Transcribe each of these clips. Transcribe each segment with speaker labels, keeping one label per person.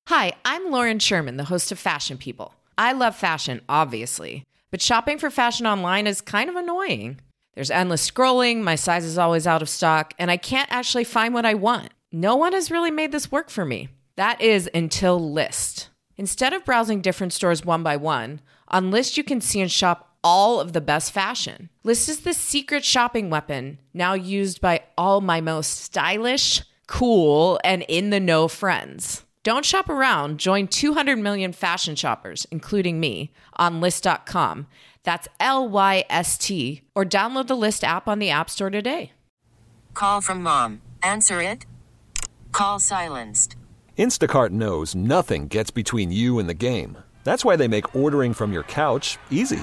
Speaker 1: Hi, I'm Lauren Sherman, the host of Fashion People. I love fashion, obviously, but shopping for fashion online is kind of annoying. There's endless scrolling, my size is always out of stock, and I can't actually find what I want. No one has really made this work for me. That is until Lyst. Instead of browsing different stores one by one, on Lyst you can see and shop all of the best fashion. Lyst is the secret shopping weapon, now used by all my most stylish, cool, and in-the-know friends. Don't shop around. Join 200 million fashion shoppers, including me, on Lyst.com. That's Lyst, or download the Lyst app on the App Store today.
Speaker 2: Call from mom. Answer it. Call silenced.
Speaker 3: Instacart knows nothing gets between you and the game. That's why they make ordering from your couch easy.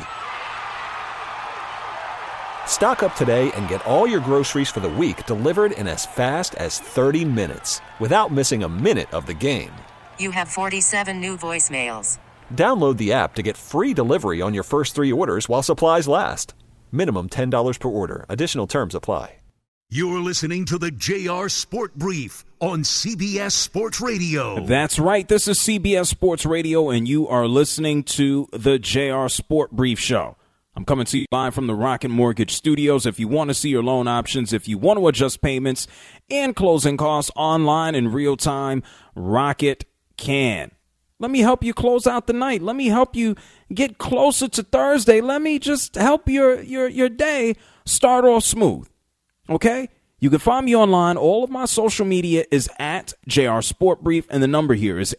Speaker 3: Stock up today and get all your groceries for the week delivered in as fast as 30 minutes without missing a minute of the game.
Speaker 2: You have 47 new voicemails.
Speaker 3: Download the app to get free delivery on your first 3 orders while supplies last. Minimum $10 per order. Additional terms apply.
Speaker 4: You're listening to the JR Sport Brief on CBS Sports Radio.
Speaker 5: That's right. This is CBS Sports Radio, and you are listening to the JR Sport Brief Show. I'm coming to you live from the Rocket Mortgage Studios. If you want to see your loan options, if you want to adjust payments and closing costs online in real time, Rocket can. Let me help you close out the night. Let me help you get closer to Thursday. Let me just help your day start off smooth. Okay? You can find me online. All of my social media is at JR Sport Brief, and the number here is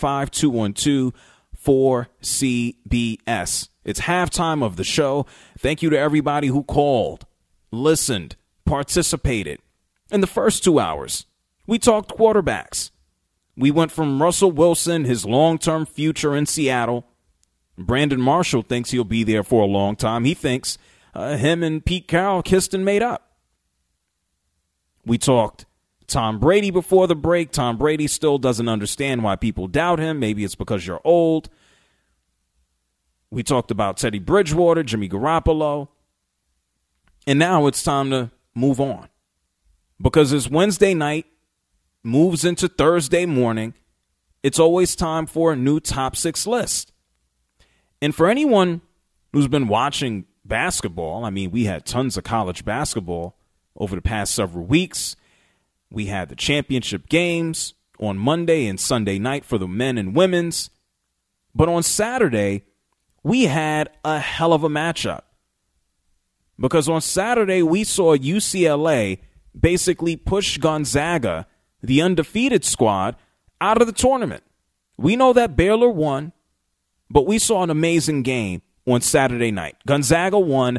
Speaker 5: 855-212-4CBS. It's halftime of the show. Thank you to everybody who called, listened, participated. In the first 2 hours, we talked quarterbacks. We went from Russell Wilson, his long-term future in Seattle. Brandon Marshall thinks he'll be there for a long time. He thinks him and Pete Carroll kissed and made up. We talked Tom Brady before the break. Tom Brady still doesn't understand why people doubt him. Maybe it's because you're old. We talked about Teddy Bridgewater, Jimmy Garoppolo. And now it's time to move on. Because as Wednesday night moves into Thursday morning, it's always time for a new top 6 list. And for anyone who's been watching basketball, I mean, we had tons of college basketball over the past several weeks. We had the championship games on Monday and Sunday night for the men and women's. But on Saturday, we had a hell of a matchup. Because on Saturday, we saw UCLA basically push Gonzaga, the undefeated squad, out of the tournament. We know that Baylor won, but we saw an amazing game on Saturday night. Gonzaga won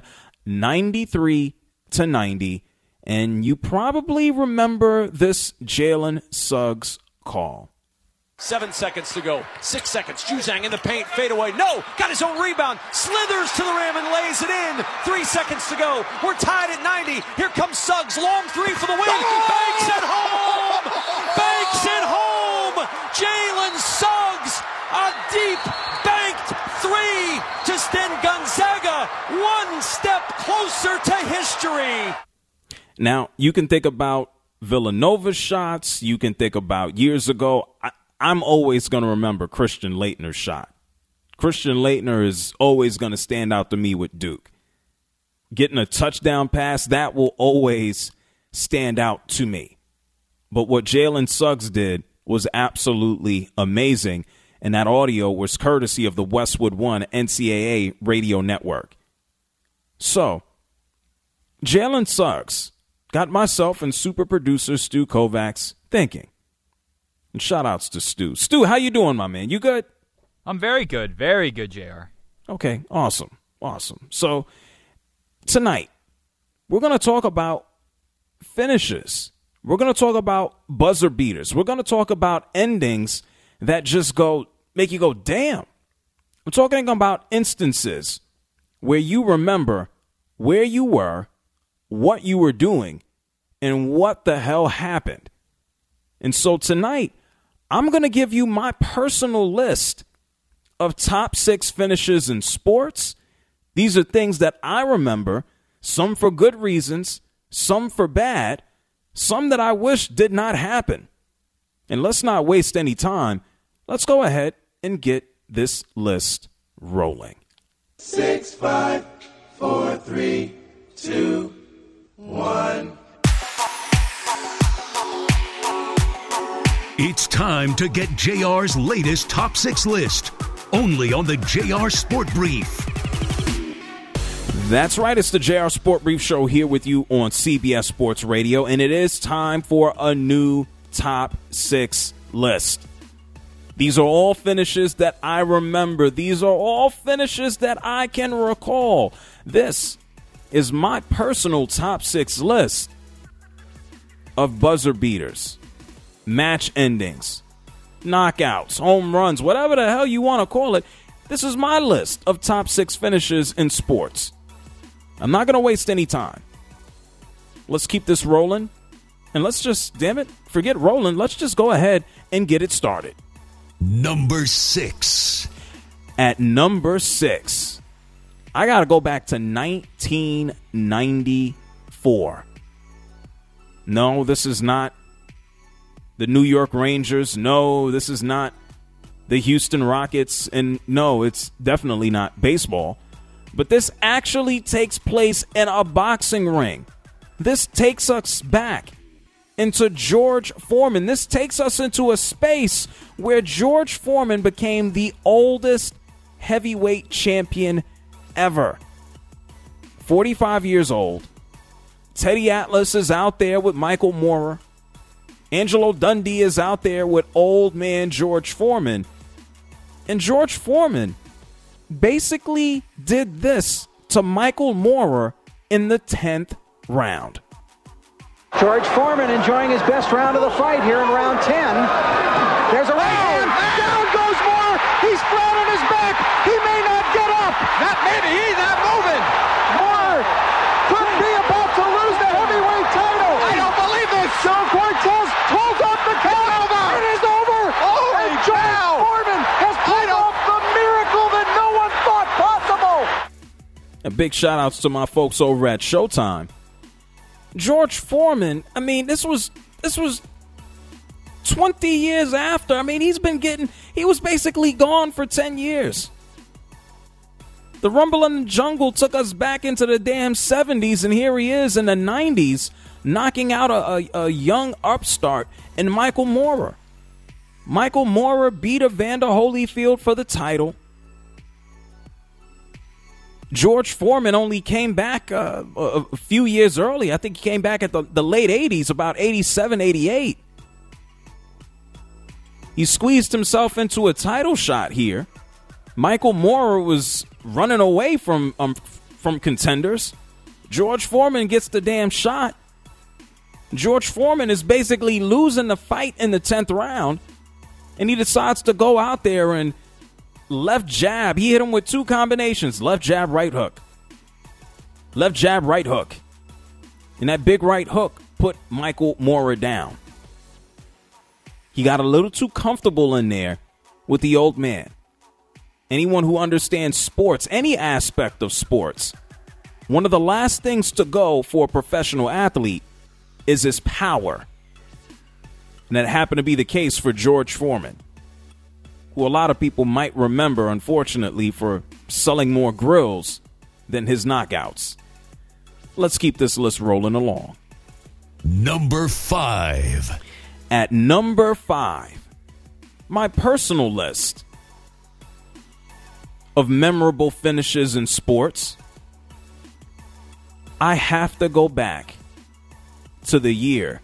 Speaker 5: 93-90, and you probably remember this Jalen Suggs call.
Speaker 6: 7 seconds to go. 6 seconds. Juzang in the paint. Fade away. No. Got his own rebound. Slithers to the rim and lays it in. 3 seconds to go. We're tied at 90. Here comes Suggs. Long three for the win. Banks it home. Banks it home. Jalen Suggs. A deep banked three to send Gonzaga one step closer to history.
Speaker 5: Now, you can think about Villanova's shots. You can think about years ago. I'm always going to remember Christian Laettner's shot. Christian Laettner is always going to stand out to me with Duke. Getting a touchdown pass, that will always stand out to me. But what Jalen Suggs did was absolutely amazing, and that audio was courtesy of the Westwood One NCAA radio network. So, Jalen Suggs got myself and super producer Stu Kovacs thinking. And shout-outs to Stu. Stu, how you doing, my man? You good?
Speaker 7: I'm very good. Very good, JR.
Speaker 5: Okay, awesome. So, tonight, we're going to talk about finishes. We're going to talk about buzzer beaters. We're going to talk about endings that just make you go, damn. We're talking about instances where you remember where you were, what you were doing, and what the hell happened. And so tonight, I'm going to give you my personal list of top 6 finishes in sports. These are things that I remember, some for good reasons, some for bad, some that I wish did not happen. And let's not waste any time. let's go ahead and get this list rolling.
Speaker 8: 6, 5, 4, 3, 2, 1.
Speaker 4: It's time to get JR's latest top 6 list, only on the JR Sport Brief.
Speaker 5: That's right. It's the JR Sport Brief Show here with you on CBS Sports Radio, and it is time for a new top 6 list. These are all finishes that I remember. These are all finishes that I can recall. This is my personal top 6 list of buzzer beaters, match endings, knockouts, home runs, whatever the hell you want to call it. This is my list of top 6 finishes in sports. I'm not going to waste any time. Let's keep this rolling. And let's just, damn it, forget rolling. Let's just go ahead and get it started.
Speaker 4: Number 6.
Speaker 5: At number 6, I got to go back to 1994. No, this is not the New York Rangers. No, this is not the Houston Rockets. And no, it's definitely not baseball. But this actually takes place in a boxing ring. This takes us back into George Foreman. This takes us into a space where George Foreman became the oldest heavyweight champion ever. 45 years old. Teddy Atlas is out there with Michael Moorer. Angelo Dundee is out there with old man George Foreman. And George Foreman basically did this to Michael Moorer in the 10th round.
Speaker 9: George Foreman enjoying his best round of the fight here in round 10. There's a right hand. Down goes Moorer. He's flat on his back. He may not get up. Not maybe. He's not moving. Moorer could be about to lose the heavyweight title. I don't believe this. Joe Cortez pulls up the count. It is over. Holy cow. Foreman has pulled off the miracle that no one thought possible.
Speaker 5: A big shout outs to my folks over at Showtime. George Foreman, I mean, this was 20 years after. I mean, he was basically gone for 10 years. The Rumble in the Jungle took us back into the damn 70s, and here he is in the 90s, knocking out a young upstart in Michael Moorer. Michael Moorer beat Evander Holyfield for the title. George Foreman only came back a few years early. I think he came back at the late 80s, about 87, 88. He squeezed himself into a title shot here. Michael Moorer was running away from contenders. George Foreman gets the damn shot. George Foreman is basically losing the fight in the 10th round, and he decides to go out there and left jab. He hit him with 2 combinations. Left jab, right hook. Left jab, right hook. And that big right hook put Michael Moorer down. He got a little too comfortable in there with the old man. Anyone who understands sports, any aspect of sports, one of the last things to go for a professional athlete is his power. And that happened to be the case for George Foreman, who a lot of people might remember, unfortunately, for selling more grills than his knockouts. Let's keep this list rolling along.
Speaker 4: Number 5.
Speaker 5: At number 5, my personal list of memorable finishes in sports, I have to go back to the year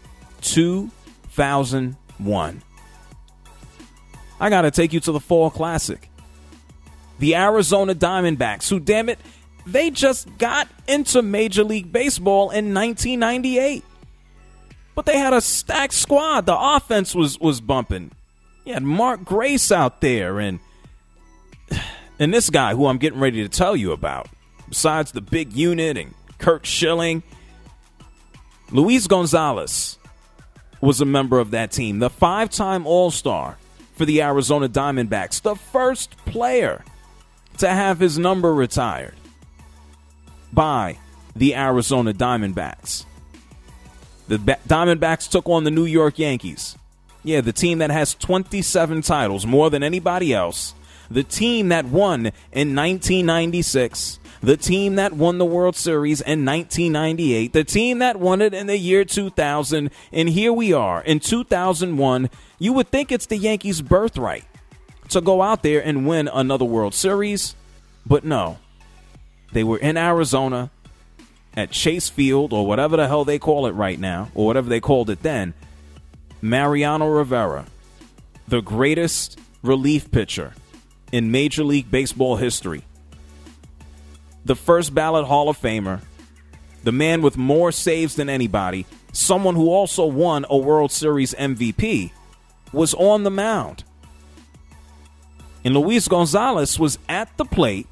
Speaker 5: 2001. I got to take you to the Fall Classic. The Arizona Diamondbacks, who, damn it, they just got into Major League Baseball in 1998. But they had a stacked squad. The offense was bumping. You had Mark Grace out there and this guy who I'm getting ready to tell you about. Besides the big unit and Kurt Schilling, Luis Gonzalez was a member of that team. The 5-time All-Star for the Arizona Diamondbacks. The first player to have his number retired by the Arizona Diamondbacks. The Diamondbacks took on the New York Yankees Yeah, the team that has 27 titles, more than anybody else. The team that won in 1996. The team that won the World Series in 1998. The team that won it in the year 2000. And here we are in 2001. You would think it's the Yankees' birthright to go out there and win another World Series. But no. They were in Arizona at Chase Field, or whatever the hell they call it right now, or whatever they called it then. Mariano Rivera, the greatest relief pitcher in Major League Baseball history. The first ballot Hall of Famer, the man with more saves than anybody, someone who also won a World Series MVP, was on the mound. And Luis Gonzalez was at the plate.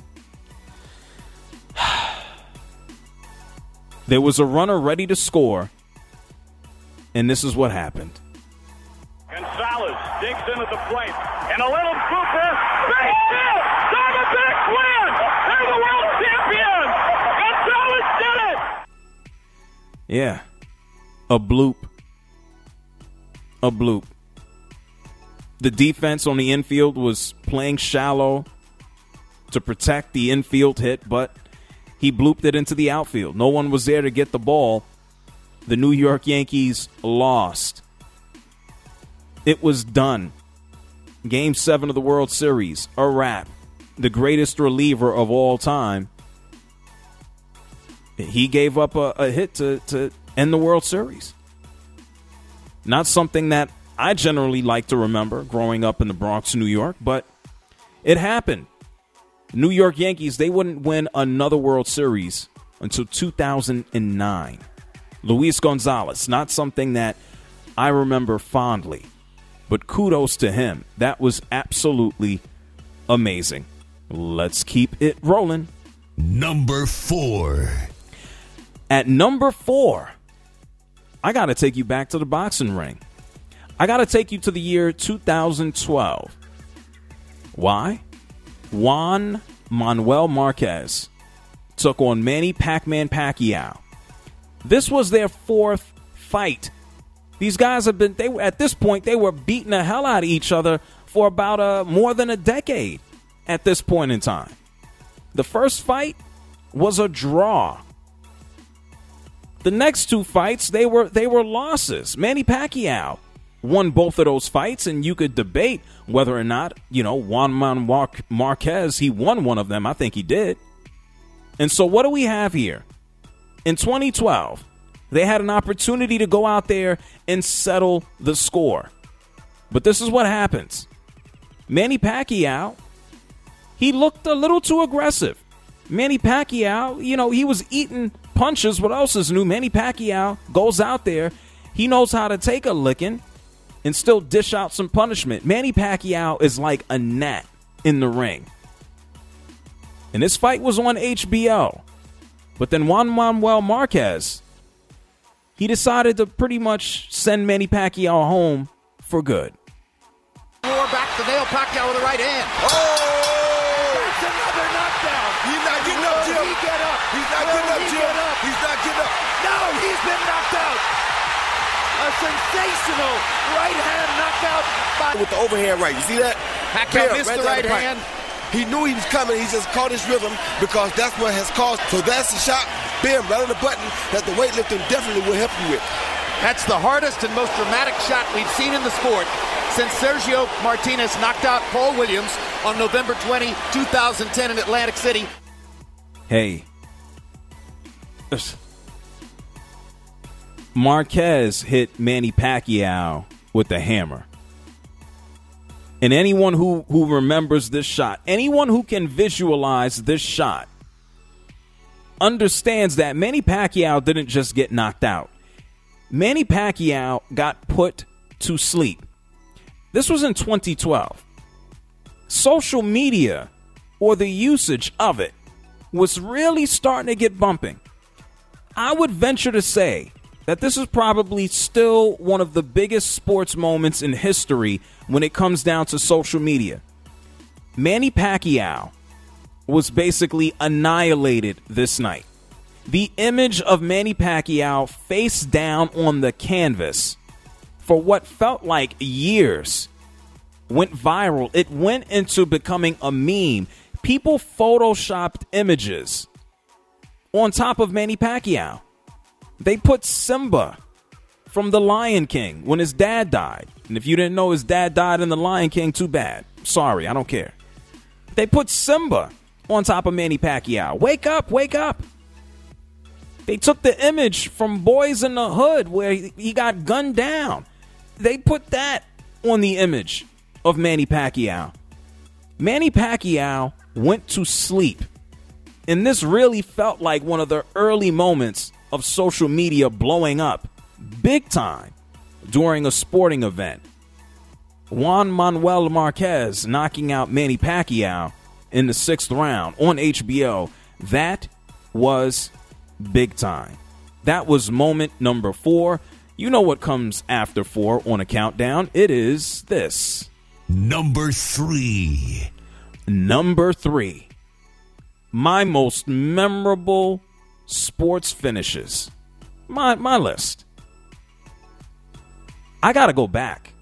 Speaker 5: There was a runner ready to score, and this is what happened.
Speaker 10: Gonzalez digs into the plate, and a little blooper. Base hit! Diamondbacks win! They're the world champions! Gonzalez did it!
Speaker 5: Yeah, a bloop. A bloop. The defense on the infield was playing shallow to protect the infield hit, but he blooped it into the outfield. No one was there to get the ball. The New York Yankees lost. It was done. Game 7 of the World Series, a wrap. The greatest reliever of all time. He gave up a hit to end the World Series. Not something that I generally like to remember growing up in the Bronx, New York, but it happened. New York Yankees, they wouldn't win another World Series until 2009. Luis Gonzalez, not something that I remember fondly, but kudos to him. That was absolutely amazing. Let's keep it rolling.
Speaker 4: Number 4.
Speaker 5: At number 4, I got to take you back to the boxing ring. I got to take you to the year 2012. Why? Juan Manuel Marquez took on Manny Pac-Man Pacquiao. This was their 4th fight. These guys have been, at this point, they were beating the hell out of each other for about more than a decade at this point in time. The first fight was a draw. The next 2 fights, they were losses. Manny Pacquiao won both of those fights, and you could debate whether or not, Juan Manuel Marquez, he won one of them. I think he did. And so what do we have here? In 2012, they had an opportunity to go out there and settle the score. But this is what happens. Manny Pacquiao, he looked a little too aggressive. Manny Pacquiao, he was eating punches. What else is new? Manny Pacquiao goes out there. He knows how to take a licking and still dish out some punishment. Manny Pacquiao is like a gnat in the ring. And this fight was on HBO. But then Juan Manuel Marquez, he decided to pretty much send Manny Pacquiao home for good.
Speaker 9: Moore back to nail Pacquiao with the right hand.
Speaker 8: Oh!
Speaker 9: That's another knockdown.
Speaker 8: He's not getting up, Jim.
Speaker 9: He get up.
Speaker 8: He's not getting up, Jim. He's not getting up.
Speaker 9: No, he's been knocked out. A sensational right hand knockout by
Speaker 8: With the overhand right. You see that?
Speaker 9: Pacquiao missed the right hand.
Speaker 8: He knew he was coming. He just caught his rhythm because that's what has caused. So that's the shot. Bam, right on the button that the weightlifting definitely will help you with.
Speaker 9: That's the hardest and most dramatic shot we've seen in the sport since Sergio Martinez knocked out Paul Williams on November 20, 2010 in Atlantic City.
Speaker 5: Hey. Marquez hit Manny Pacquiao with the hammer. And anyone who remembers this shot, anyone who can visualize this shot, understands that Manny Pacquiao didn't just get knocked out. Manny Pacquiao got put to sleep. This was in 2012. Social media, or the usage of it, was really starting to get bumping. I would venture to say that this is probably still one of the biggest sports moments in history when it comes down to social media. Manny Pacquiao was basically annihilated this night. The image of Manny Pacquiao face down on the canvas for what felt like years, went viral. It went into becoming a meme. People photoshopped images on top of Manny Pacquiao. They put Simba from The Lion King when his dad died. And if you didn't know his dad died in The Lion King, too bad. Sorry, I don't care. They put Simba on top of Manny Pacquiao. Wake up, wake up. They took the image from Boys in the Hood where he got gunned down. They put that on the image of Manny Pacquiao. Manny Pacquiao went to sleep. And this really felt like one of the early moments of social media blowing up big time during a sporting event. Juan Manuel Marquez knocking out Manny Pacquiao in the 6th round on HBO. That was big time. That was moment number 4. You know what comes after 4 on a countdown. It is this.
Speaker 4: Number 3.
Speaker 5: Number 3. My most memorable sports finishes. My list. I got to go back.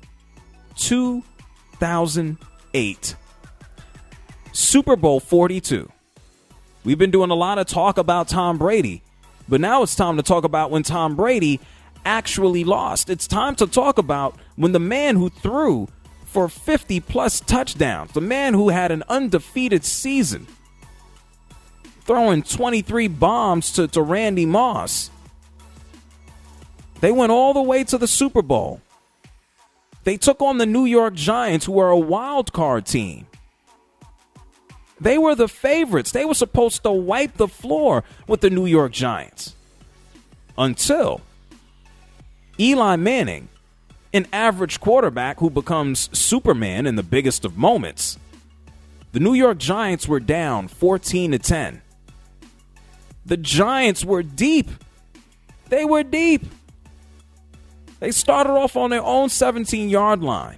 Speaker 5: 2008. Super Bowl 42. We've been doing a lot of talk about Tom Brady, but now it's time to talk about when Tom Brady actually lost. It's time to talk about when the man who threw for 50-plus touchdowns, the man who had an undefeated season, throwing 23 bombs to Randy Moss. They went all the way to the Super Bowl. They took on the New York Giants, who are a wild card team. They were the favorites. They were supposed to wipe the floor with the New York Giants. Until Eli Manning, an average quarterback who becomes Superman in the biggest of moments. The New York Giants were down 14-10. The Giants were deep. They were deep. They started off on their own 17-yard line.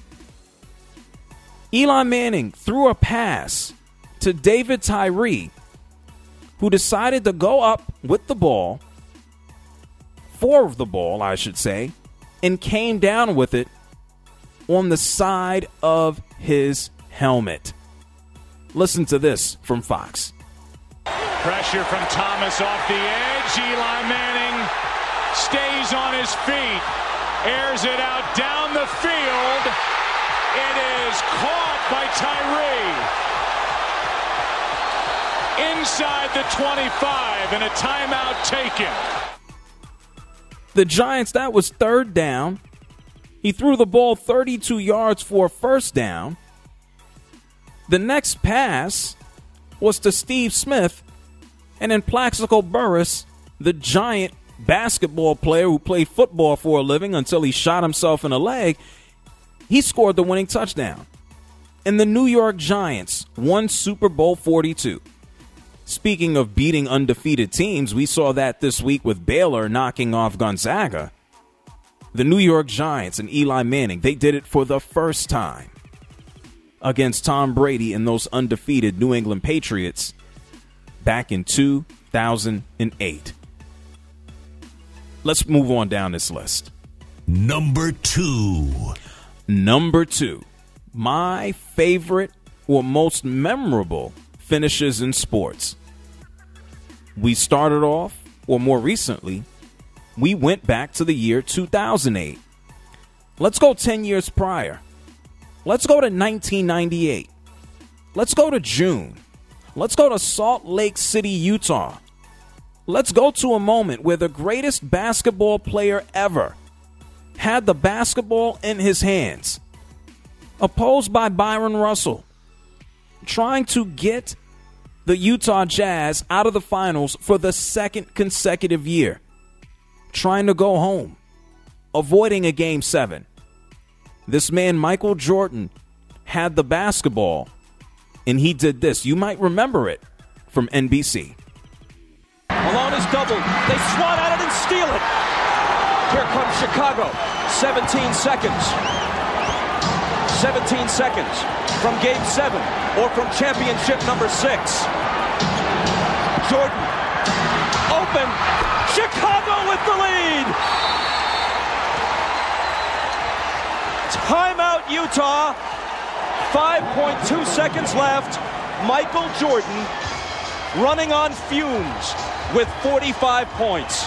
Speaker 5: Eli Manning threw a pass to David Tyree, who decided to go up with the ball, 4 of the ball, I should say, and came down with it on the side of his helmet. Listen to this from Fox.
Speaker 10: Pressure from Thomas off the edge. Eli Manning stays on his feet, airs it out down the field. It is caught by Tyree. Inside the 25 and a timeout taken.
Speaker 5: The Giants, that was 3rd down. He threw the ball 32 yards for a 1st down. The next pass was to Steve Smith, and then Plaxico Burress, the Giant basketball player who played football for a living until he shot himself in the leg, he scored the winning touchdown. And the New York Giants won Super Bowl 42. Speaking of beating undefeated teams, we saw that this week with Baylor knocking off Gonzaga. The New York Giants and Eli Manning, they did it for the first time against Tom Brady and those undefeated New England Patriots back in 2008. Let's move on down this list.
Speaker 4: Number 2.
Speaker 5: Number 2. My favorite or most memorable finishes in sports. We started off, or more recently, we went back to the year 2008. Let's go 10 years prior. Let's go to 1998. Let's go to June. Let's go to Salt Lake City, Utah. Let's go to a moment where the greatest basketball player ever had the basketball in his hands, opposed by Byron Russell, trying to get the Utah Jazz out of the finals for the 2nd consecutive year, trying to go home, avoiding a Game 7. This man, Michael Jordan, had the basketball, and he did this. You might remember it from NBC.
Speaker 6: Malone is doubled. They swat at it and steal it. Here comes Chicago. 17 seconds. 17 seconds from Game 7 or from championship number 6. Jordan open. Chicago with the lead. Timeout, Utah. 5.2 seconds left. Michael Jordan running on fumes with 45 points.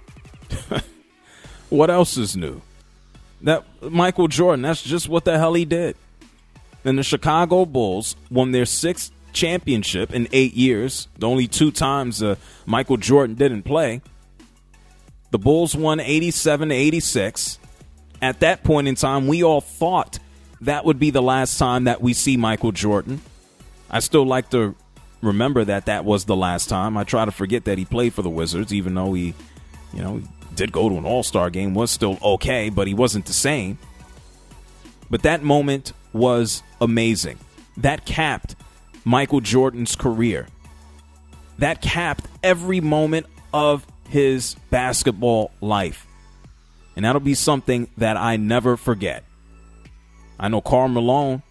Speaker 5: What else is new? That Michael Jordan, that's just what the hell he did. And the Chicago Bulls won their 6th championship in 8 years. The only 2 times Michael Jordan didn't play. The Bulls won 87-86. At that point in time, we all thought that would be the last time that we see Michael Jordan. I still like to remember that was the last time. I try to forget that he played for the Wizards, even though he did go to an All-Star game, was still okay, but he wasn't the same. But that moment was amazing. That capped Michael Jordan's career. That capped every moment of his basketball life. And that'll be something that I never forget. I know Karl Malone.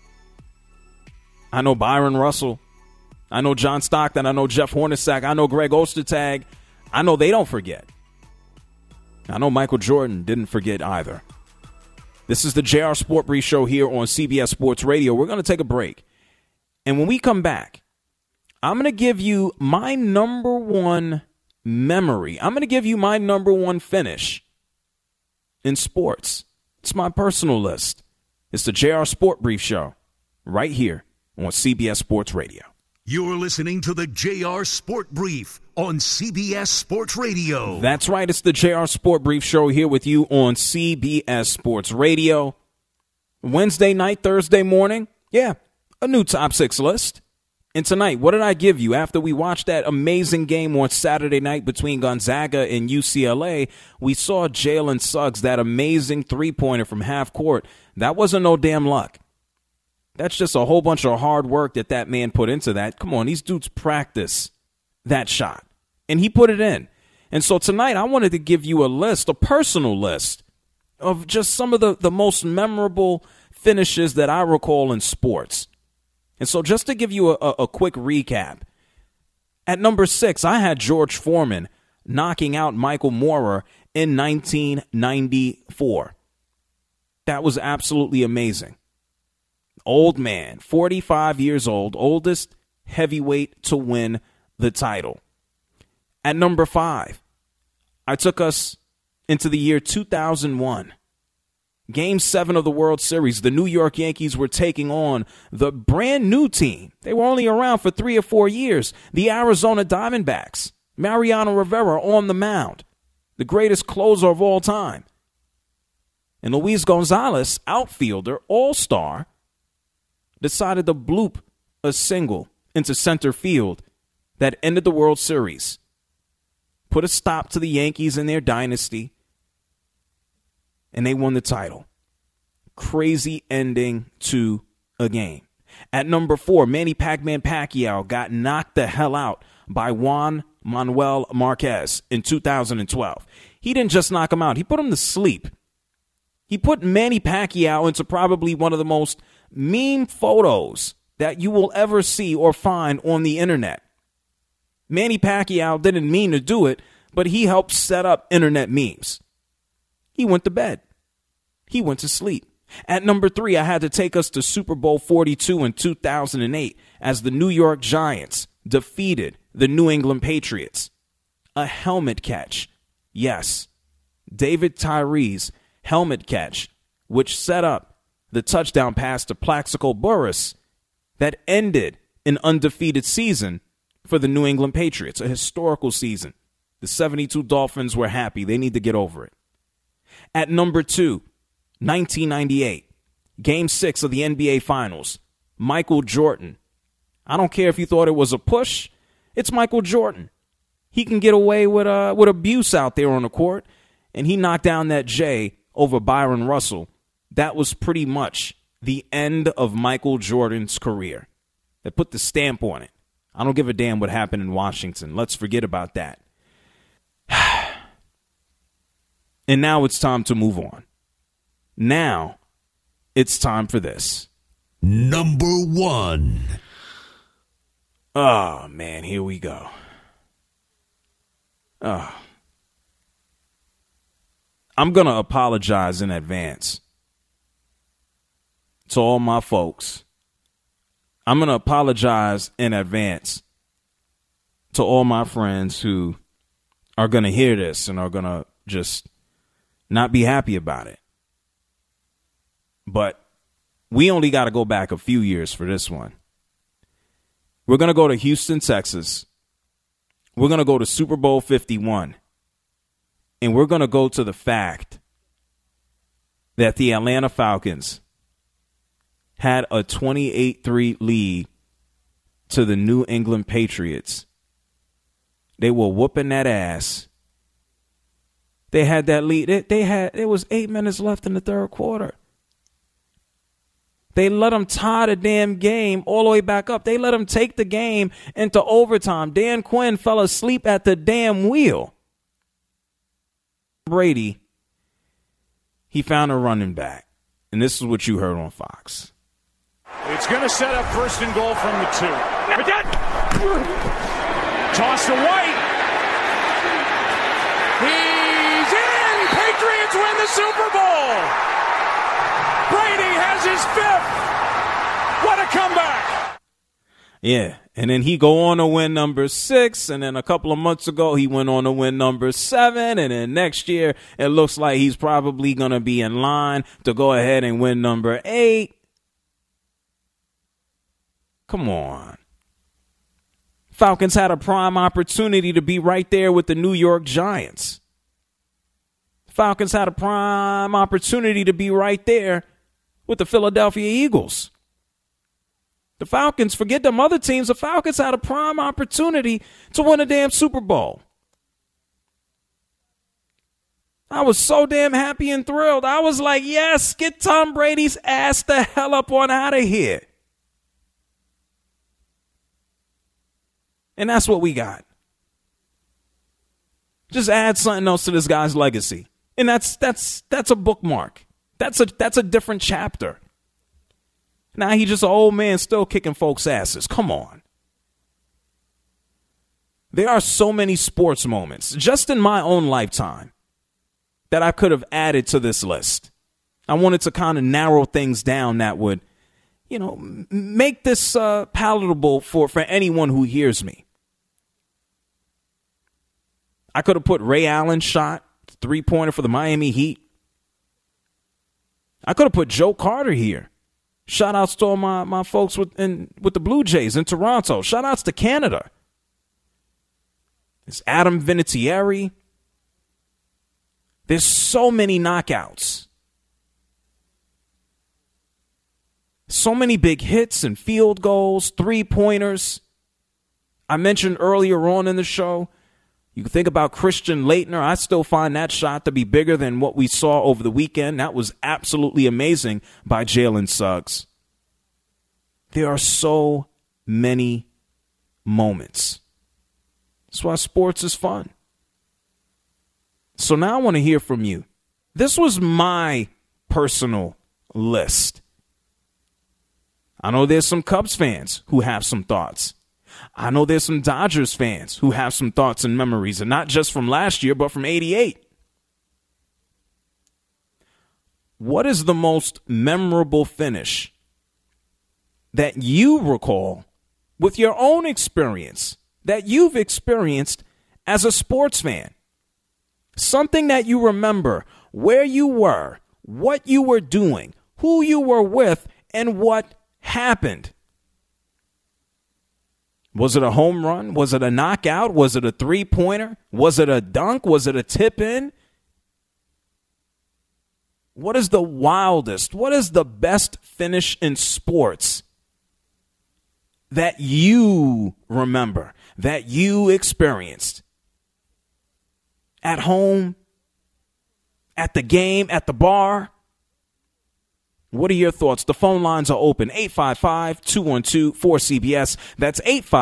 Speaker 5: I know Byron Russell. I know John Stockton. I know Jeff Hornacek. I know Greg Ostertag. I know they don't forget. I know Michael Jordan didn't forget either. This is the JR Sport Brief Show here on CBS Sports Radio. We're going to take a break. And when we come back, I'm going to give you my number one memory. I'm going to give you my number one finish in sports. It's my personal list. It's the JR Sport Brief Show right here on CBS Sports Radio.
Speaker 4: You're listening to the JR Sport Brief on CBS Sports Radio.
Speaker 5: That's right. It's the JR Sport Brief Show here with you on CBS Sports Radio. Wednesday night, Thursday morning, a new top 6 list. And tonight, what did I give you after we watched that amazing game on Saturday night between Gonzaga and UCLA? We saw Jalen Suggs, that amazing three-pointer from half court. That wasn't no damn luck. That's just a whole bunch of hard work that man put into that. Come on, these dudes practice that shot. And he put it in. And so tonight I wanted to give you a list, a personal list, of just some of the most memorable finishes that I recall in sports. And so just to give you a quick recap, at number 6, I had George Foreman knocking out Michael Moorer in 1994. That was absolutely amazing. Old man, 45 years old, oldest heavyweight to win the title. At number 5, I took us into the year 2001. Game 7 of the World Series, the New York Yankees were taking on the brand new team. They were only around for 3 or 4 years. The Arizona Diamondbacks. Mariano Rivera on the mound. The greatest closer of all time. And Luis Gonzalez, outfielder, all-star, decided to bloop a single into center field that ended the World Series. Put a stop to the Yankees and their dynasty. And they won the title. Crazy ending to a game. At number 4, Manny Pac-Man Pacquiao got knocked the hell out by Juan Manuel Marquez in 2012. He didn't just knock him out. He put him to sleep. He put Manny Pacquiao into probably one of the most meme photos that you will ever see or find on the internet. Manny Pacquiao didn't mean to do it, but he helped set up internet memes. He went to bed. He went to sleep. At number 3, I had to take us to Super Bowl 42 in 2008 as the New York Giants defeated the New England Patriots. A helmet catch. Yes, David Tyree's helmet catch, which set up the touchdown pass to Plaxico Burress that ended an undefeated season for the New England Patriots, a historical season. The 72 Dolphins were happy. They need to get over it. At number 2, 1998, Game 6 of the NBA Finals, Michael Jordan. I don't care if you thought it was a push. It's Michael Jordan. He can get away with abuse out there on the court, and he knocked down that J over Byron Russell. That was pretty much the end of Michael Jordan's career. They put the stamp on it. I don't give a damn what happened in Washington. Let's forget about that. And now it's time to move on. Now it's time for this.
Speaker 4: Number 1.
Speaker 5: Oh, man, here we go. I'm going to apologize in advance to all my folks. I'm going to apologize in advance to all my friends who are going to hear this and are going to just not be happy about it. But we only got to go back a few years for this one. We're going to go to Houston, Texas. We're going to go to Super Bowl 51. And we're going to go to the fact that the Atlanta Falcons had a 28-3 lead to the New England Patriots. They were whooping that ass. They had that lead. It was 8 minutes left in the third quarter. They let them tie the damn game all the way back up. They let them take the game into overtime. Dan Quinn fell asleep at the damn wheel. Brady, he found a running back. And this is what you heard on Fox.
Speaker 10: It's going to set up first and goal from the 2. Toss to White. He's in! Patriots win the Super Bowl! Brady has his 5th! What a comeback!
Speaker 5: Yeah, and then he go on to win number 6, and then a couple of months ago he went on to win number 7, and then next year it looks like he's probably going to be in line to go ahead and win number 8. Come on. Falcons had a prime opportunity to be right there with the New York Giants. Falcons had a prime opportunity to be right there with the Philadelphia Eagles. The Falcons, forget them other teams, the Falcons had a prime opportunity to win a damn Super Bowl. I was so damn happy and thrilled. I was like, yes, get Tom Brady's ass the hell up on out of here. And that's what we got. Just add something else to this guy's legacy. And that's a bookmark. That's a different chapter. Now he's just an old man still kicking folks' asses. Come on. There are so many sports moments, just in my own lifetime, that I could have added to this list. I wanted to kind of narrow things down that would, make this palatable for anyone who hears me. I could have put Ray Allen's shot, 3-pointer for the Miami Heat. I could have put Joe Carter here. Shout outs to all my folks with the Blue Jays in Toronto. Shout outs to Canada. It's Adam Vinatieri. There's so many knockouts. So many big hits and field goals, 3-pointers. I mentioned earlier on in the show, you can think about Christian Laettner. I still find that shot to be bigger than what we saw over the weekend. That was absolutely amazing by Jalen Suggs. There are so many moments. That's why sports is fun. So now I want to hear from you. This was my personal list. I know there's some Cubs fans who have some thoughts. I know there's some Dodgers fans who have some thoughts and memories, and not just from last year, but from '88. What is the most memorable finish that you recall with your own experience, that you've experienced as a sports fan? Something that you remember, where you were, what you were doing, who you were with, and what happened. Was it a home run? Was it a knockout? Was it a 3-pointer? Was it a dunk? Was it a tip-in? What is the wildest, what is the best finish in sports that you remember, that you experienced? At home, at the game, at the bar? What are your thoughts? The phone lines are open. 855-212-4CBS. That's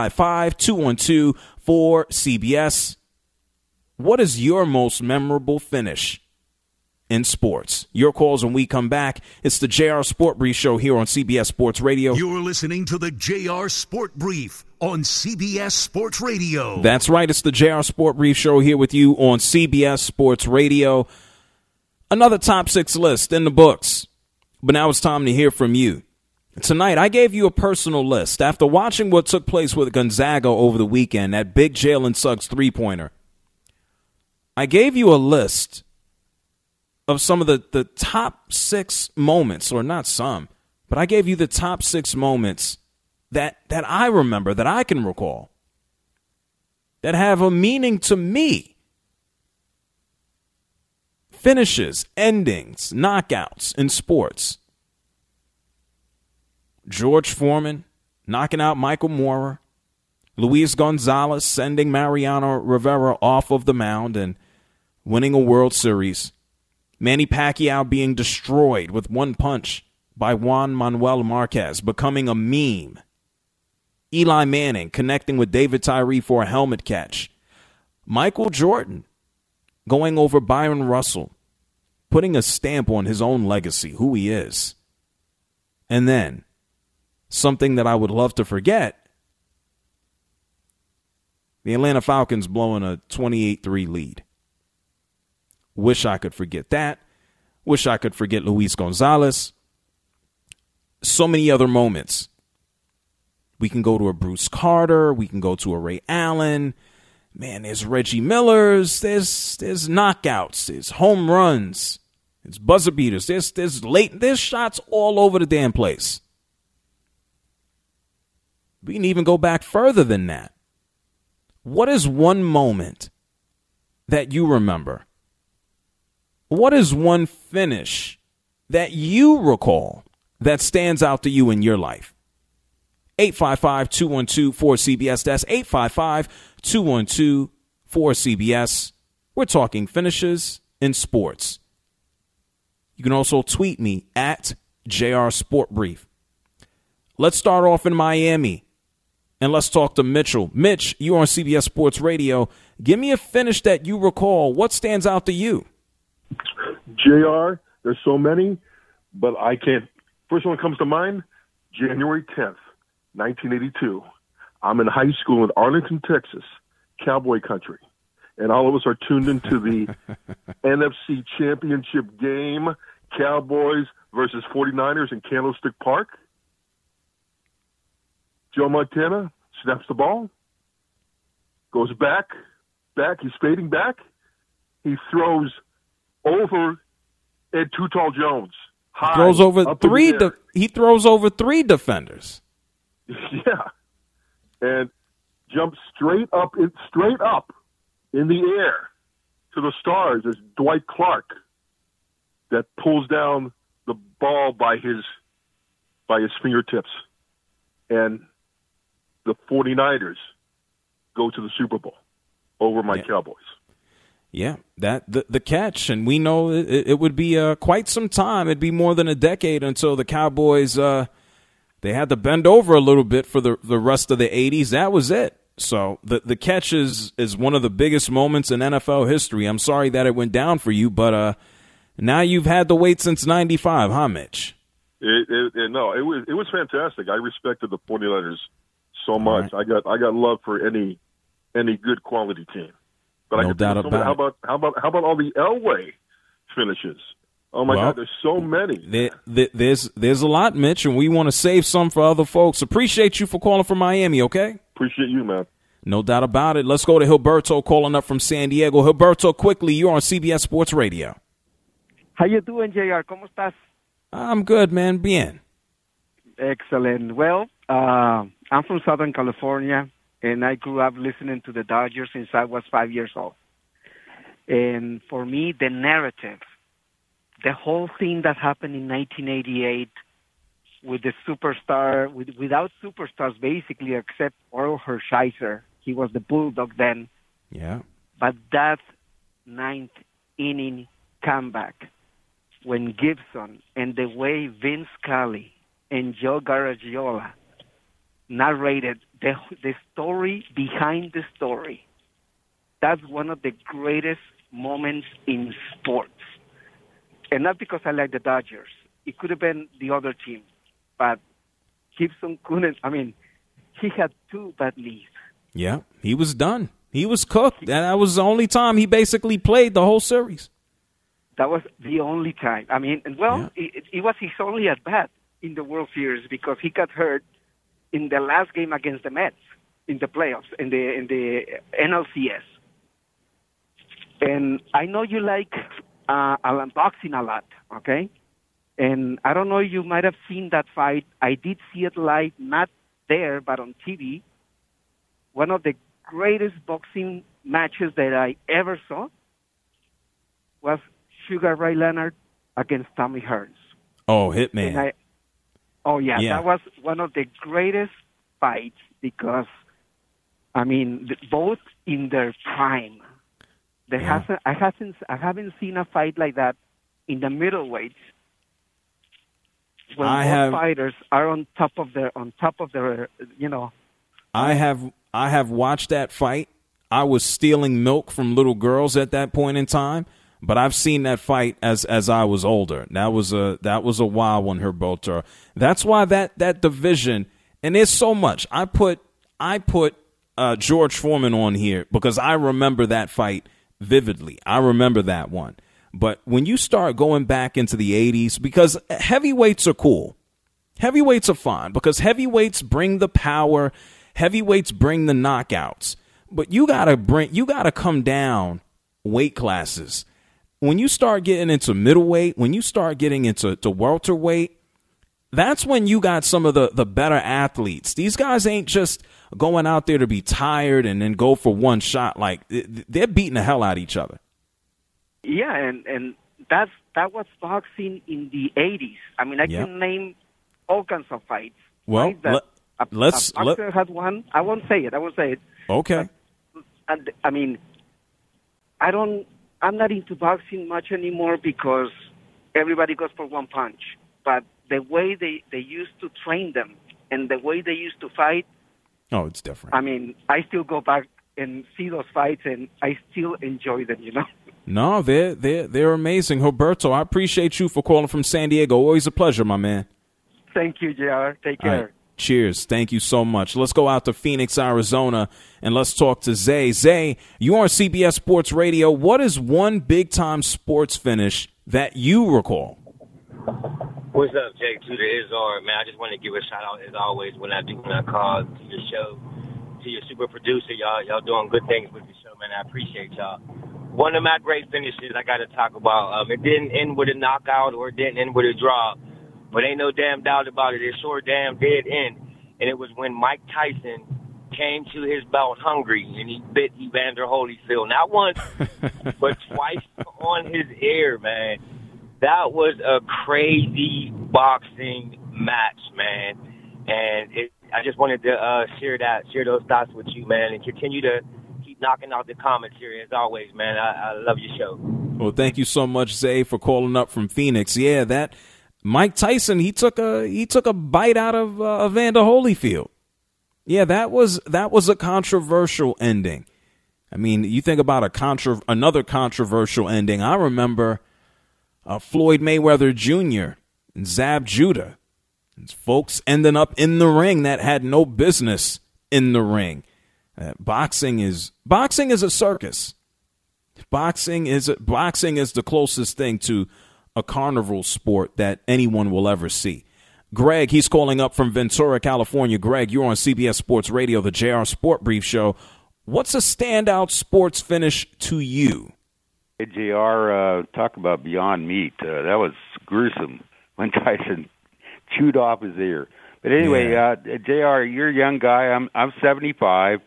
Speaker 5: 855-212-4CBS. What is your most memorable finish in sports? Your calls when we come back. It's the JR Sport Brief Show here on CBS Sports Radio.
Speaker 4: You're listening to the JR Sport Brief on CBS Sports Radio.
Speaker 5: That's right. It's the JR Sport Brief Show here with you on CBS Sports Radio. Another top 6 list in the books. But now it's time to hear from you. Tonight, I gave you a personal list. After watching what took place with Gonzaga over the weekend, that big Jalen Suggs three-pointer, I gave you a list of some of the top 6 moments, or not some, but I gave you the top 6 moments that I remember, that I can recall, that have a meaning to me. Finishes, endings, knockouts in sports. George Foreman knocking out Michael Moorer. Luis Gonzalez sending Mariano Rivera off of the mound and winning a World Series. Manny Pacquiao being destroyed with one punch by Juan Manuel Marquez, becoming a meme. Eli Manning connecting with David Tyree for a helmet catch. Michael Jordan going over Byron Russell, putting a stamp on his own legacy, who he is. And then, something that I would love to forget, the Atlanta Falcons blowing a 28-3 lead. Wish I could forget that. Wish I could forget Luis Gonzalez. So many other moments. We can go to a Bruce Carter. We can go to a Ray Allen. Man, there's Reggie Millers. There's knockouts. There's home runs. There's buzzer beaters. There's shots all over the damn place. We can even go back further than that. What is one moment that you remember? What is one finish that you recall that stands out to you in your life? 855-212-4CBS. That's 855-212-4CBS. We're talking finishes in sports. You can also tweet me at JR Sport Brief. Let's start off in Miami, and let's talk to Mitchell. Mitch, you're on CBS Sports Radio. Give me a finish that you recall. What stands out to you?
Speaker 11: JR, there's so many, but I can't. First one that comes to mind, January 10th, 1982. I'm in high school in Arlington, Texas, cowboy country. And all of us are tuned into the NFC Championship game, Cowboys versus 49ers in Candlestick Park. Joe Montana snaps the ball, goes back, he's fading back. He throws over Ed Too Tall Jones.
Speaker 5: He throws over three defenders.
Speaker 11: Yeah, and jumps straight up in the air to the stars as Dwight Clark that pulls down the ball by his fingertips, and the 49ers go to the Super Bowl over my Cowboys.
Speaker 5: Yeah, the catch, and we know it would be quite some time. It'd be more than a decade until the Cowboys they had to bend over a little bit for the rest of the 80s. That was it. So the catch is one of the biggest moments in NFL history. I'm sorry that it went down for you, but now you've had to wait since '95, huh, Mitch?
Speaker 11: No, it was fantastic. I respected the 49ers so much. Right. I got love for any good quality team. But
Speaker 5: no doubt about it.
Speaker 11: How about all the Elway finishes? Oh my God, there's so many.
Speaker 5: There's a lot, Mitch, and we want to save some for other folks. Appreciate you for calling from Miami, okay?
Speaker 11: Appreciate you, man.
Speaker 5: No doubt about it. Let's go to Gilberto calling up from San Diego. Gilberto, quickly, you're on CBS Sports Radio.
Speaker 12: How you doing, JR? ¿Cómo estás?
Speaker 5: I'm good, man. Bien.
Speaker 12: Excellent. Well, I'm from Southern California, and I grew up listening to the Dodgers since I was 5 years old. And for me, the narrative, the whole thing that happened in 1988 with the superstar, without superstars basically except Orel Hershiser. He was the Bulldog then.
Speaker 5: Yeah.
Speaker 12: But that ninth inning comeback when Gibson and the way Vince Scully and Joe Garagiola narrated the story behind the story, that's one of the greatest moments in sports. And not because I like the Dodgers. It could have been the other team. But Gibson couldn't. I mean, he had 2 bad leads.
Speaker 5: Yeah, he was done. He was cooked. That was the only time he basically played the whole series.
Speaker 12: That was the only time. I mean, it was his only at bat in the World Series because he got hurt in the last game against the Mets in the playoffs in the NLCS. And I know you like boxing a lot, okay? And I don't know, you might have seen that fight. I did see it live, not there, but on TV. One of the greatest boxing matches that I ever saw was Sugar Ray Leonard against Tommy Hearns.
Speaker 5: Oh, Hitman.
Speaker 12: That was one of the greatest fights because, I mean, both in their prime. I haven't seen a fight like that in the middleweights when fighters are on top of their
Speaker 5: I have watched that fight. I was stealing milk from little girls at that point in time, but I've seen that fight as I was older. That was a wild one, Herberto. That's why that division, and there's so much. I put George Foreman on here because I remember that fight vividly. I remember that one. But when you start going back into the 80s, because heavyweights are cool. Heavyweights are fine because heavyweights bring the power. Heavyweights bring the knockouts. But you gotta come down weight classes. When you start getting into middleweight, when you start getting into welterweight, that's when you got some of the better athletes. These guys ain't just going out there to be tired and then go for one shot. Like, they're beating the hell out of each other.
Speaker 12: Yeah, and that was boxing in the 80s. I mean, I can name all kinds of fights.
Speaker 5: Well,
Speaker 12: a boxer had one. I won't say it.
Speaker 5: Okay.
Speaker 12: And I mean, I'm not into boxing much anymore because everybody goes for one punch. But the way they used to train them and the way they used to fight,
Speaker 5: oh, it's different.
Speaker 12: I mean, I still go back and see those fights, and I still enjoy them, you know?
Speaker 5: No, they're amazing. Herberto, I appreciate you for calling from San Diego. Always a pleasure, my man.
Speaker 12: Thank you, JR. Take care.
Speaker 5: Right. Cheers. Thank you so much. Let's go out to Phoenix, Arizona, and let's talk to Zay. Zay, you're on CBS Sports Radio. What is one big-time sports finish that you recall?
Speaker 13: What's up, Jake? To the Izar, man. I just want to give a shout-out, as always, when I call to your show, to your super producer. Y'all doing good things with the show, man. I appreciate y'all. One of my great finishes I got to talk about. It didn't end with a knockout or it didn't end with a draw, but ain't no damn doubt about it. It sure damn did end, and it was when Mike Tyson came to his bout hungry, and he bit Evander Holyfield. Not once, but twice on his ear, man. That was a crazy boxing match, man. And I just wanted to share those thoughts with you, man, and continue to keep knocking out the comments here as always, man. I love your show.
Speaker 5: Well, thank you so much, Zay, for calling up from Phoenix. Yeah, that Mike Tyson, he took a bite out of Evander Holyfield. Yeah, that was a controversial ending. I mean, you think about another controversial ending. I remember Floyd Mayweather Jr. and Zab Judah. And folks ending up in the ring that had no business in the ring. Boxing is a circus. Boxing is the closest thing to a carnival sport that anyone will ever see. Greg, he's calling up from Ventura, California. Greg, you're on CBS Sports Radio, the JR Sport Brief Show. What's a standout sports finish to you?
Speaker 14: Hey, JR, talk about Beyond Meat. That was gruesome when Tyson chewed off his ear. But anyway, JR, you're a young guy. I'm 75.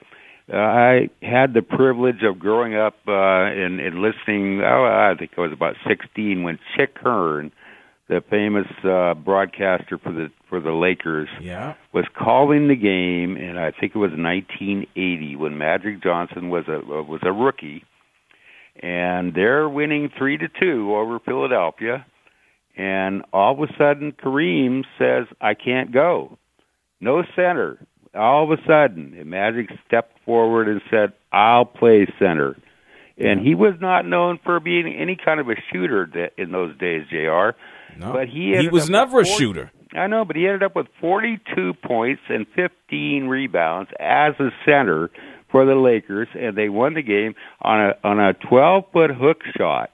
Speaker 14: I had the privilege of growing up and listening. I think I was about 16 when Chick Hearn, the famous broadcaster for the Lakers, was calling the game, and I think it was 1980 when Magic Johnson was a rookie, and they're winning 3-2 over Philadelphia, and all of a sudden Kareem says, "I can't go." No center. All of a sudden, Magic stepped forward and said, "I'll play center." And he was not known for being any kind of a shooter in those days, JR.
Speaker 5: No,
Speaker 14: but he
Speaker 5: was never a shooter.
Speaker 14: I know, but he ended up with 42 points and 15 rebounds as a center for the Lakers, and they won the game on a 12-foot hook shot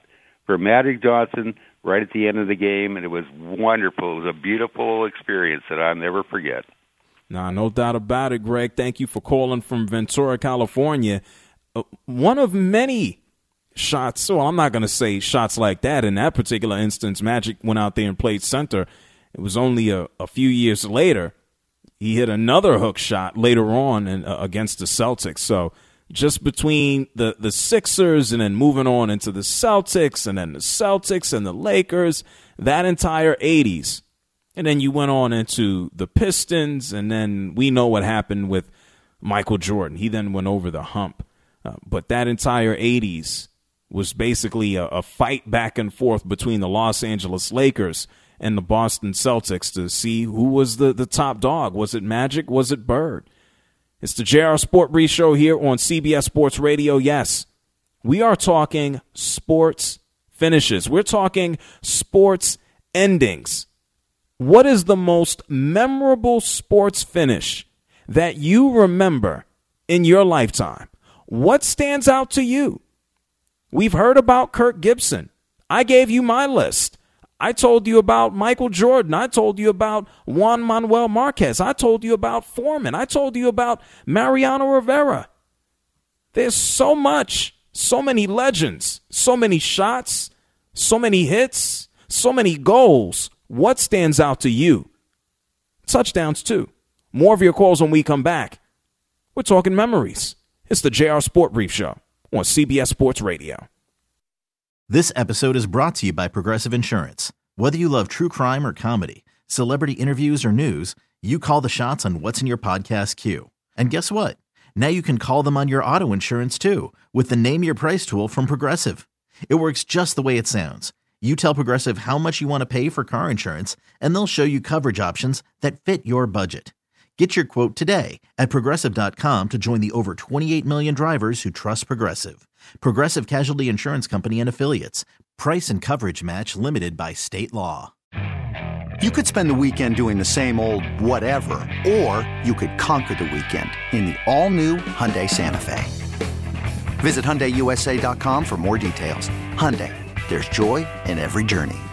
Speaker 14: for Magic Johnson right at the end of the game, and it was wonderful. It was a beautiful experience that I'll never forget.
Speaker 5: Nah, no doubt about it, Greg. Thank you for calling from Ventura, California. One of many shots, so I'm not going to say shots like that. In that particular instance, Magic went out there and played center. It was only a few years later he hit another hook shot later on against the Celtics. So just between the Sixers and then moving on into the Celtics and then the Celtics and the Lakers, that entire 80s. And then you went on into the Pistons, and then we know what happened with Michael Jordan. He then went over the hump. But that entire 80s was basically a fight back and forth between the Los Angeles Lakers and the Boston Celtics to see who was the top dog. Was it Magic? Was it Bird? It's the JR Sport Brief Show here on CBS Sports Radio. Yes, we are talking sports finishes. We're talking sports endings. What is the most memorable sports finish that you remember in your lifetime? What stands out to you? We've heard about Kirk Gibson. I gave you my list. I told you about Michael Jordan. I told you about Juan Manuel Marquez. I told you about Foreman. I told you about Mariano Rivera. There's so much, so many legends, so many shots, so many hits, so many goals. What stands out to you? Touchdowns, too. More of your calls when we come back. We're talking memories. It's the JR Sport Brief Show on CBS Sports Radio.
Speaker 15: This episode is brought to you by Progressive Insurance. Whether you love true crime or comedy, celebrity interviews or news, you call the shots on what's in your podcast queue. And guess what? Now you can call them on your auto insurance too with the Name Your Price tool from Progressive. It works just the way it sounds. You tell Progressive how much you want to pay for car insurance, and they'll show you coverage options that fit your budget. Get your quote today at Progressive.com to join the over 28 million drivers who trust Progressive. Progressive Casualty Insurance Company and Affiliates. Price and coverage match limited by state law.
Speaker 16: You could spend the weekend doing the same old whatever, or you could conquer the weekend in the all-new Hyundai Santa Fe. Visit HyundaiUSA.com for more details. Hyundai, there's joy in every journey.